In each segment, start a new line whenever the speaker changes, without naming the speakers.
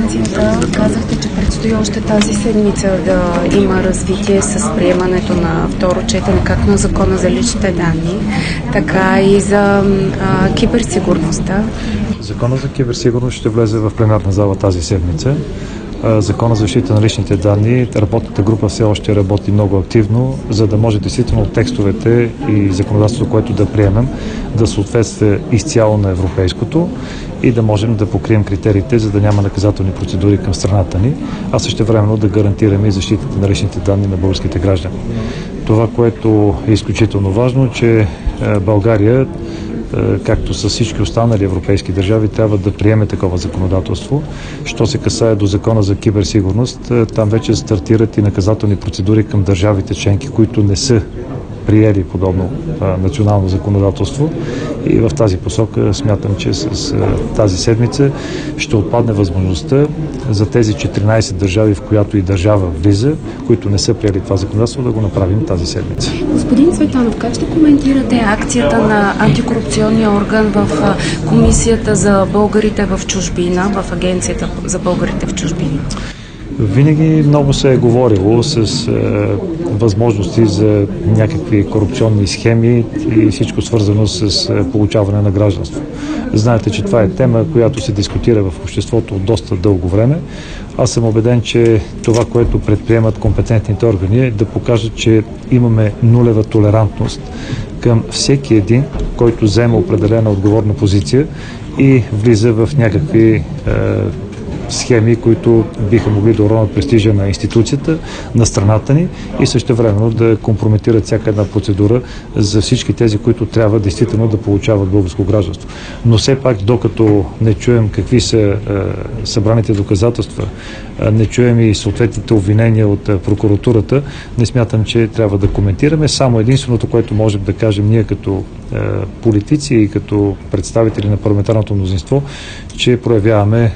пресконференцията казахте, че предстои още тази седмица да има развитие с приемането на второ четене, както на закона за личните данни, така и за киберсигурността.
Закона за киберсигурност ще влезе в пленарна зала тази седмица. Закона за защита на личните данни, работната група все още работи много активно, за да може действително текстовете и законодателството, което да приемем, да съответства изцяло на европейското и да можем да покрием критериите, за да няма наказателни процедури към страната ни, а същевременно да гарантираме и защитата на личните данни на българските граждани. Това, което е изключително важно, че България, както с всички останали европейски държави, трябва да приеме такова законодателство. Що се касае до закона за киберсигурност, там вече стартират и наказателни процедури към държавите членки, които не са приели подобно национално законодателство, и в тази посока смятам, че с тази седмица ще отпадне възможността за тези 14 държави, в която и държава влиза, които не са приели това законодателство, да го направим тази седмица.
Господин Цветанов, как ще коментирате акцията на антикорупционния орган в Комисията за българите в чужбина, в Агенцията за българите в чужбина?
Винаги много се е говорило с възможности за някакви корупционни схеми и всичко свързано с получаване на гражданство. Знаете, че това е тема, която се дискутира в обществото от доста дълго време. Аз съм убеден, че това, което предприемат компетентните органи, е да покажат, че имаме нулева толерантност към всеки един, който взема определена отговорна позиция и влиза в някакви схеми, които биха могли да уронят престижа на институцията, на страната ни и същевременно да компрометират всяка една процедура за всички тези, които трябва действително да получават българско гражданство. Но все пак, докато не чуем какви са събраните доказателства, не чуем и съответните обвинения от прокуратурата, не смятам, че трябва да коментираме. Само единственото, което можем да кажем ние като политици и като представители на парламентарното мнозинство, че проявяваме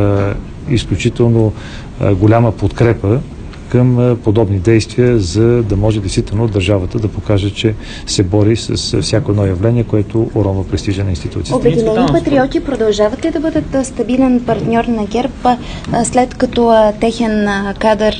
изключително голяма подкрепа към подобни действия, за да може действително държавата да покаже, че се бори с всяко едно явление, което уронва престижа на институцията.
Обединени патриоти продължават ли да бъдат стабилен партньор на ГЕРБ, след като техен кадър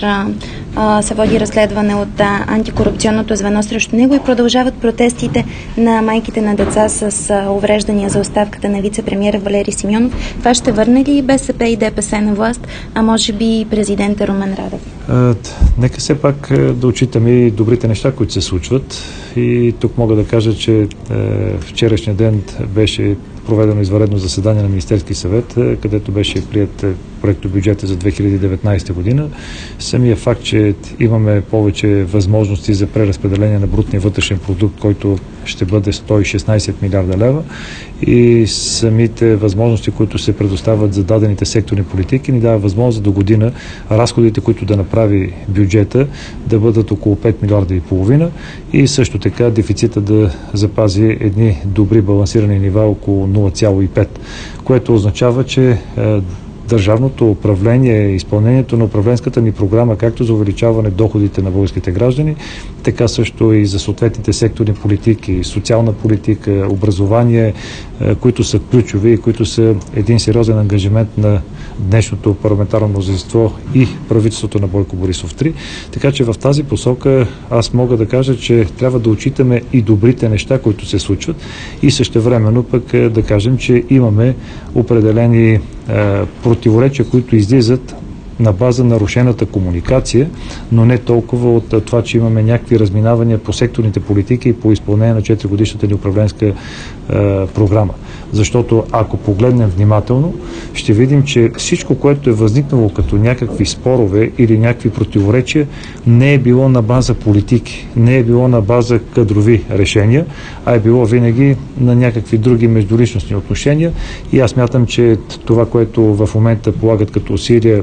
се води разследване от антикорупционното звено срещу него и продължават протестите на майките на деца с увреждания за оставката на вице-премиера Валери Симеонов? Това ще върне ли БСП и ДПС на власт, а може би и президента Румен Радев?
Нека все пак да отчитаме и добрите неща, които се случват. И тук мога да кажа, че вчерашния ден беше проведено извънредно заседание на Министерски съвет, където беше приет проектобюджета за 2019 година. Самия факт, че имаме повече възможности за преразпределение на брутния вътрешен продукт, който ще бъде 116 милиарда лева, и самите възможности, които се предоставят за дадените секторни политики, ни дава възможност до година разходите, които да направи бюджета, да бъдат около 5 милиарда и половина, и също така дефицита да запази едни добри балансирани нива около 0,5, което означава, че държавното управление, изпълнението на управленската ни програма, както за увеличаване доходите на българските граждани, така също и за съответните секторни политики, социална политика, образование, които са ключови и които са един сериозен ангажимент на днешното парламентарно мнозинство и правителството на Бойко Борисов 3. Така че в тази посока аз мога да кажа, че трябва да отчитаме и добрите неща, които се случват, и същевременно пък да кажем, че имаме определени противоречия, които излизат на база нарушената комуникация, но не толкова от това, че имаме някакви разминавания по секторните политики и по изпълнение на 4-годишната ни управленска програма. Защото ако погледнем внимателно, ще видим, че всичко, което е възникнало като някакви спорове или някакви противоречия, не е било на база политики, не е било на база кадрови решения, а е било винаги на някакви други междуличностни отношения. И аз мятам, че това, което в момента полагат като усилия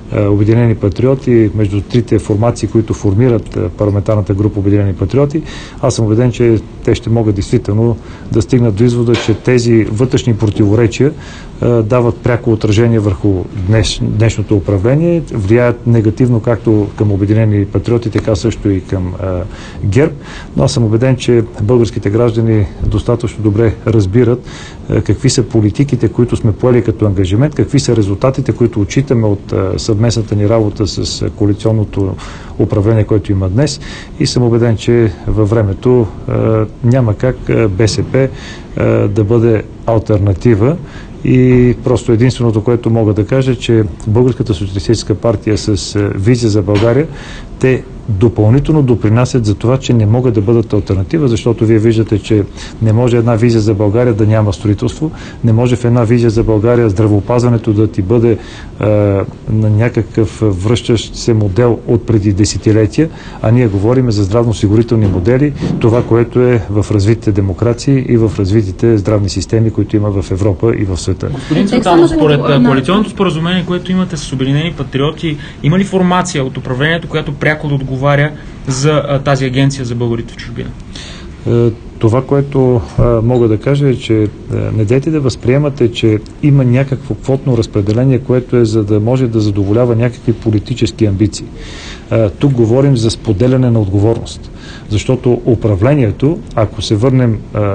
Обединени патриоти, между трите формации, които формират парламентарната група Обединени патриоти, аз съм убеден, че те ще могат действително да стигнат до извода, че тези вътрешни противоречия дават пряко отражение върху днешното управление, влияят негативно както към Обединени патриоти, така също и към ГЕРБ. Но аз съм убеден, че българските граждани достатъчно добре разбират какви са политиките, които сме поели като ангажимент, какви са резултатите, които отчитаме от съвместната ни работа с коалиционното управление, което има днес, и съм убеден, че във времето няма как БСП да бъде алтернатива. И просто единственото, което мога да кажа, че Българската социалистическа партия с визия за България, те допълнително допринасят за това, че не могат да бъдат алтернатива, защото вие виждате, че не може една визия за България да няма строителство, не може в една визия за България здравеопазването да ти бъде на някакъв връщащ се модел от преди десетилетия, а ние говорим за здравноосигурителни модели, това, което е в развитите демокрации и в развитите здравни системи, които има в Европа и в света.
Господин Цветанов, според коалиционното споразумение, което имате с Обединени патриоти, има ли формация от управлението, която пряко да отговаря за тази агенция за българите в чужбина?
Това, което мога да кажа е, че не дейте да възприемате, че има някакво квотно разпределение, което е за да може да задоволява някакви политически амбиции. Тук говорим за споделяне на отговорност. Защото управлението, ако се върнем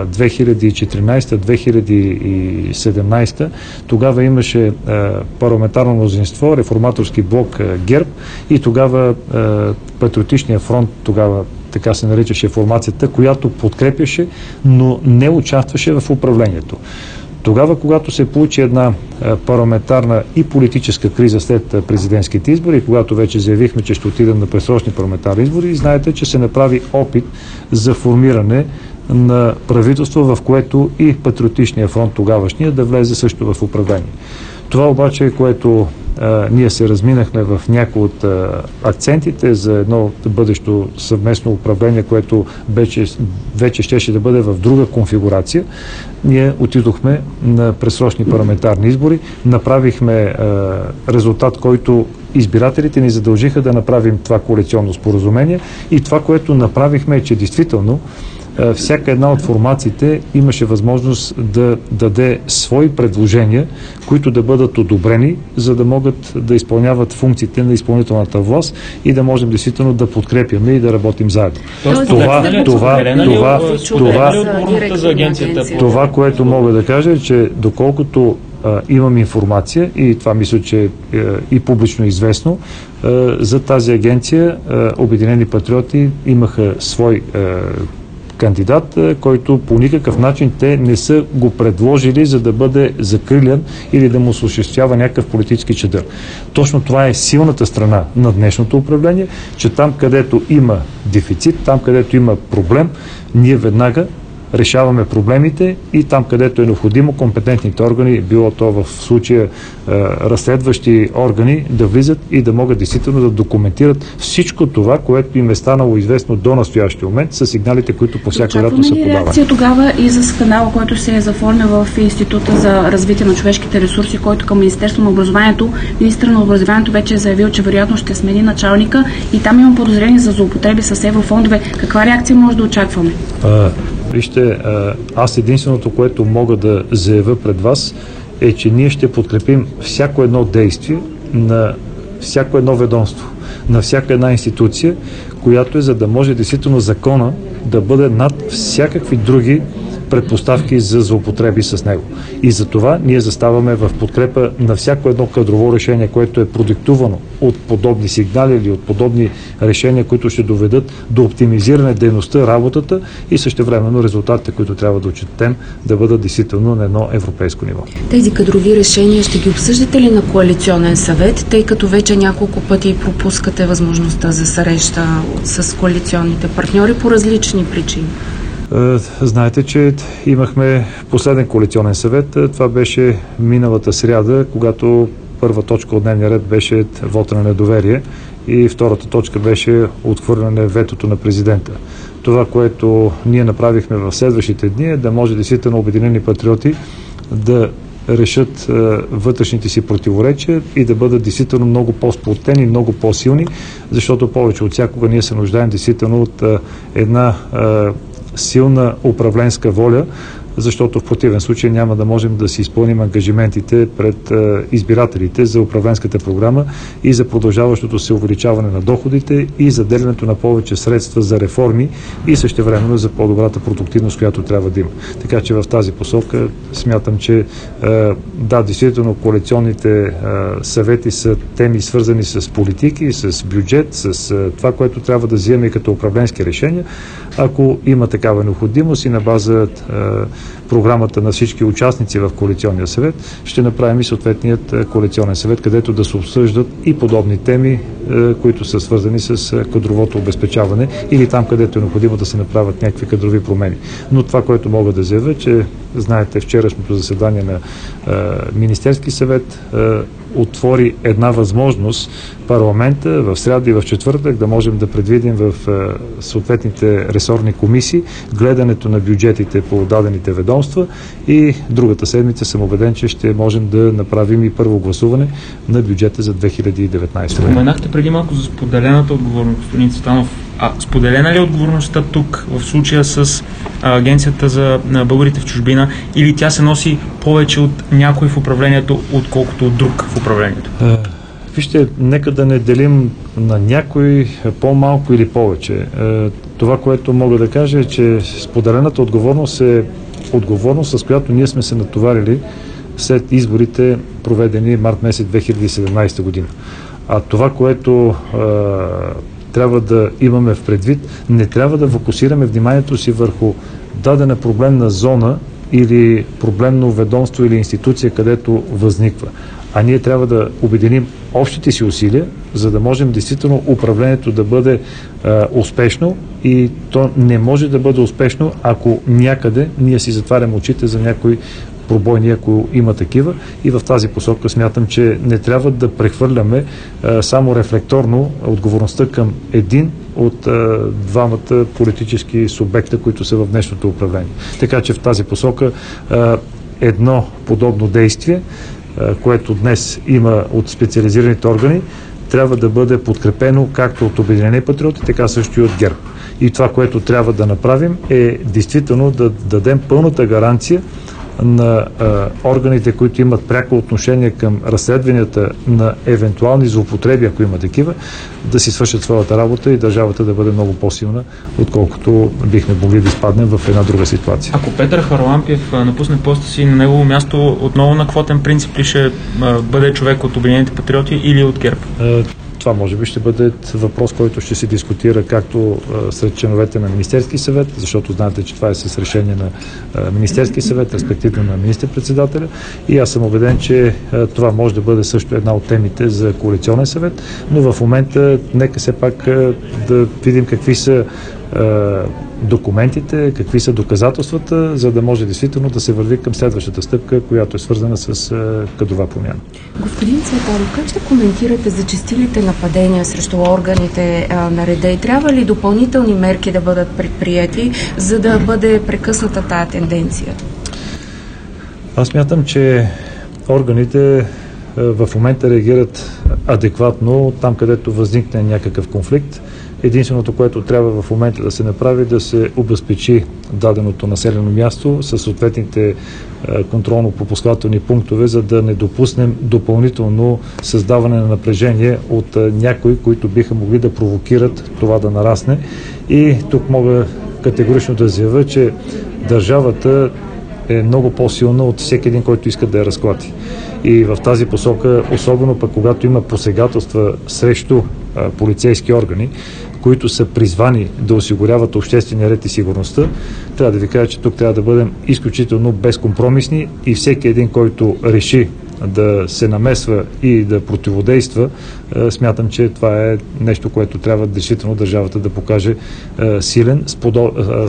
2014-2017, тогава имаше парламентарно мнозинство, реформаторски блок ГЕРБ и тогава Патриотичния фронт, тогава така се наричаше формацията, която подкрепяше, но не участваше в управлението. Тогава, когато се получи една парламентарна и политическа криза след президентските избори, когато вече заявихме, че ще отидем на предсрочни парламентарни избори, знаете, че се направи опит за формиране на правителство, в което и Патриотичния фронт тогавашния да влезе също в управление. Това обаче, което ние се разминахме в някои от акцентите за едно бъдещо съвместно управление, което вече щеше да бъде в друга конфигурация. Ние отидохме на предсрочни парламентарни избори, направихме резултат, който избирателите ни задължиха да направим това коалиционно споразумение, и това, което направихме, е, че действително всяка една от формациите имаше възможност да даде свои предложения, които да бъдат одобрени, за да могат да изпълняват функциите на изпълнителната власт и да можем действително да подкрепяме и да работим заедно. Това, което мога да кажа, е, че доколкото имам информация, и това мисля, че и публично известно, за тази агенция Обединени патриоти имаха свой кандидат, който по никакъв начин те не са го предложили, за да бъде закрилен или да му осъществява някакъв политически чадър. Точно това е силната страна на днешното управление, че там, където има дефицит, там, където има проблем, ние веднага решаваме проблемите, и там, където е необходимо, компетентните органи, било то в случая разследващи органи, да влизат и да могат действително да документират всичко това, което им е станало известно до настоящия момент, с сигналите, които по всяка вероятност са подавани.
Реакция тогава и за скандала, който се е заформил в Института за развитие на човешките ресурси, който към Министерство на образованието, министър на образованието вече е заявил, че вероятно ще смени началника, и там има подозрение за злоупотреби с еврофондове. Каква реакция може да очакваме?
Вижте, аз единственото, което мога да заявя пред вас, е, че ние ще подкрепим всяко едно действие на всяко едно ведомство, на всяка една институция, която е, за да може действително закона да бъде над всякакви други предпоставки за злоупотреби с него. И за това ние заставаме в подкрепа на всяко едно кадрово решение, което е продиктувано от подобни сигнали или от подобни решения, които ще доведат до оптимизиране дейността, работата и същевременно резултатите, които трябва да отчетем, да бъдат действително на едно европейско ниво.
Тези кадрови решения ще ги обсъждате ли на коалиционен съвет, тъй като вече няколко пъти пропускате възможността за среща с коалиционните партньори по различни причини?
Знаете, че имахме последен коалиционен съвет. Това беше миналата сряда, когато първа точка от дневния ред беше вота на недоверие и втората точка беше отхвърляне ветото на президента. Това, което ние направихме в следващите дни, е да може действително Обединени патриоти да решат вътрешните си противоречия и да бъдат действително много по-сплотени, много по-силни, защото повече от всякога ние се нуждаем действително от една силна управленска воля, защото в противен случай няма да можем да си изпълним ангажиментите пред избирателите за управленската програма и за продължаващото се увеличаване на доходите и за делянето на повече средства за реформи и същевременно за по-добрата продуктивност, която трябва да има. Така че в тази посока смятам, че да, действително коалиционните съвети са теми свързани с политики, с бюджет, с това, което трябва да вземе като управленски решения. Ако има такава необходимост и на база програмата на всички участници в коалиционния съвет, ще направим и съответният коалиционен съвет, където да се обсъждат и подобни теми, които са свързани с кадровото обезпечаване или там, където е необходимо да се направят някакви кадрови промени. Но това, което мога да заявя, че знаете, вчерашното заседание на Министерски съвет отвори една възможност парламента в сряда и в четвъртък да можем да предвидим в съответните ресорни комисии гледането на бюджетите по дадените ведомства и другата седмица съм убеден, че ще можем да направим и първо гласуване на бюджета за 2019.
Споменахте преди малко за споделената отговорност, господин Цветанов. Споделена ли е отговорността тук в случая с Агенцията за българите в чужбина или тя се носи повече от някой в управлението, отколкото от друг в управлението?
Вижте, нека да не делим на някой по-малко или повече. Това, което мога да кажа е, че споделената отговорност е отговорност, с която ние сме се натоварили след изборите, проведени март месец 2017 година. А това, което трябва да имаме в предвид, не трябва да фокусираме вниманието си върху дадена проблемна зона или проблемно ведомство или институция, където възниква. А ние трябва да обединим общите си усилия, за да можем действително управлението да бъде успешно и то не може да бъде успешно, ако някъде ние си затваряме очите за някои пробойни, ако има такива. И в тази посока смятам, че не трябва да прехвърляме само рефлекторно отговорността към един от двамата политически субекта, които са в днешното управление. Така че в тази посока едно подобно действие, което днес има от специализираните органи, трябва да бъде подкрепено както от Обединени патриоти, така също и от ГЕРБ. И това, което трябва да направим, е действително да дадем пълната гаранция на органите, които имат пряко отношение към разследванията на евентуални злоупотреби, ако има такива, да си свършат своята работа и държавата да бъде много по-силна, отколкото бихме могли да изпаднем в една друга ситуация.
Ако Петър Харалампиев напусне поста си, на негово място отново на квотен принцип ли ще бъде човек от Обединените патриоти или от ГЕРБ?
Това може би ще бъде въпрос, който ще се дискутира както сред членовете на Министерски съвет, защото знаете, че това е с решение на Министерски съвет, респективно на министър-председателя. И аз съм убеден, че това може да бъде също една от темите за коалиционен съвет, но в момента нека все пак да видим какви са документите, какви са доказателствата, за да може действително да се върви към следващата стъпка, която е свързана с кадрова промяна.
Господин Цветанов, как ще коментирате зачестилите нападения срещу органите на реда и трябва ли допълнителни мерки да бъдат предприяти, за да бъде прекъсната тая тенденция?
Аз смятам, че органите в момента реагират адекватно там, където възникне някакъв конфликт. Единственото, което трябва в момента да се направи, да се обезпечи даденото населено място със съответните контролно-пропускателни пунктове, за да не допуснем допълнително създаване на напрежение от някои, които биха могли да провокират това да нарасне. И тук мога категорично да заявя, че държавата е много по-силна от всеки един, който иска да я разклати. И в тази посока, особено пък когато има посегателства срещу полицейски органи, които са призвани да осигуряват обществения ред и сигурността, трябва да ви кажа, че тук трябва да бъдем изключително безкомпромисни и всеки един, който реши да се намесва и да противодейства, смятам, че това е нещо, което трябва действително държавата да покаже силен,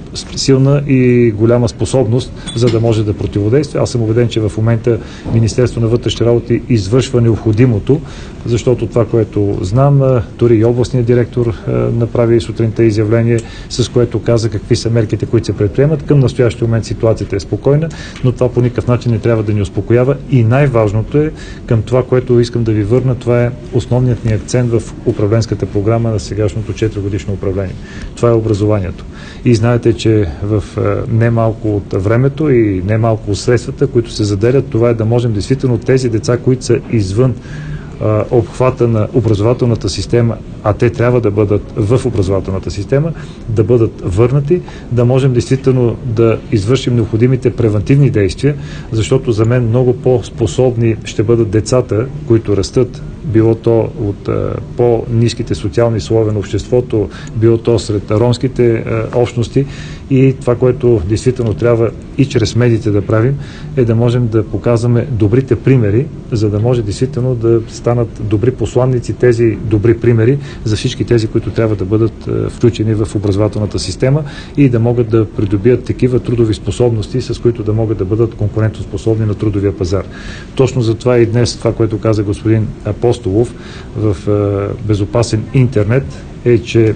силна и голяма способност, за да може да противодейства. Аз съм убеден, че в момента Министерство на вътрешните работи извършва необходимото, защото това, което знам, дори и областният директор направи сутринта изявление, с което каза какви са мерките, които се предприемат. Към настоящия момент ситуацията е спокойна, но това по никакъв начин не трябва да ни успокоява. И най-важното е към това, което искам да ви върна, това е основният ни акцент в управленската програма на сегашното 4-годишно управление. Това е образованието. И знаете, че в немалко от времето и немалко от средствата, които се заделят, това е да можем действително тези деца, които са извън обхвата на образователната система, а те трябва да бъдат в образователната система, да бъдат върнати, да можем действително да извършим необходимите превентивни действия, защото за мен много по-способни ще бъдат децата, които растат, било то от по-ниските социални слоеве на обществото, било то сред ромските общности, и това, което действително трябва и чрез медиите да правим, е да можем да показваме добрите примери, за да може действително да станат добри посланници тези добри примери за всички тези, които трябва да бъдат включени в образователната система и да могат да придобият такива трудови способности, с които да могат да бъдат конкурентоспособни на трудовия пазар. Точно затова и днес това, което каза господин Апостолов в безопасен интернет, е, че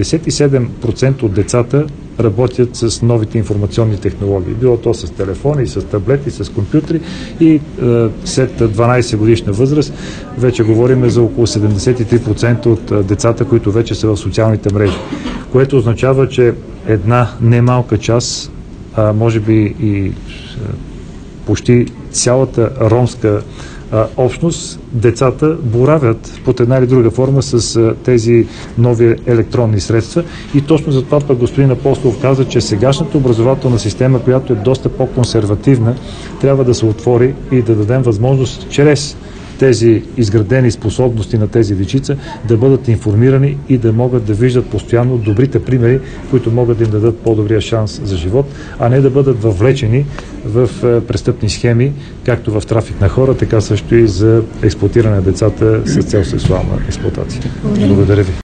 97% от децата работят с новите информационни технологии. Било то с телефони, с таблети, с компютри, и след 12 годишна възраст вече говорим за около 73% от децата, които вече са в социалните мрежи. Което означава, че една немалка част, може би и почти цялата ромска общност, децата боравят под една или друга форма с тези нови електронни средства. И точно за това пък господин Апостолов каза, че сегашната образователна система, която е доста по-консервативна, трябва да се отвори и да дадем възможност чрез тези изградени способности на тези дечица да бъдат информирани и да могат да виждат постоянно добрите примери, които могат да им дадат по-добрия шанс за живот, а не да бъдат въвлечени в престъпни схеми, както в трафик на хора, така също и за експлоатиране на децата с цел сексуална експлоатация. Благодаря ви.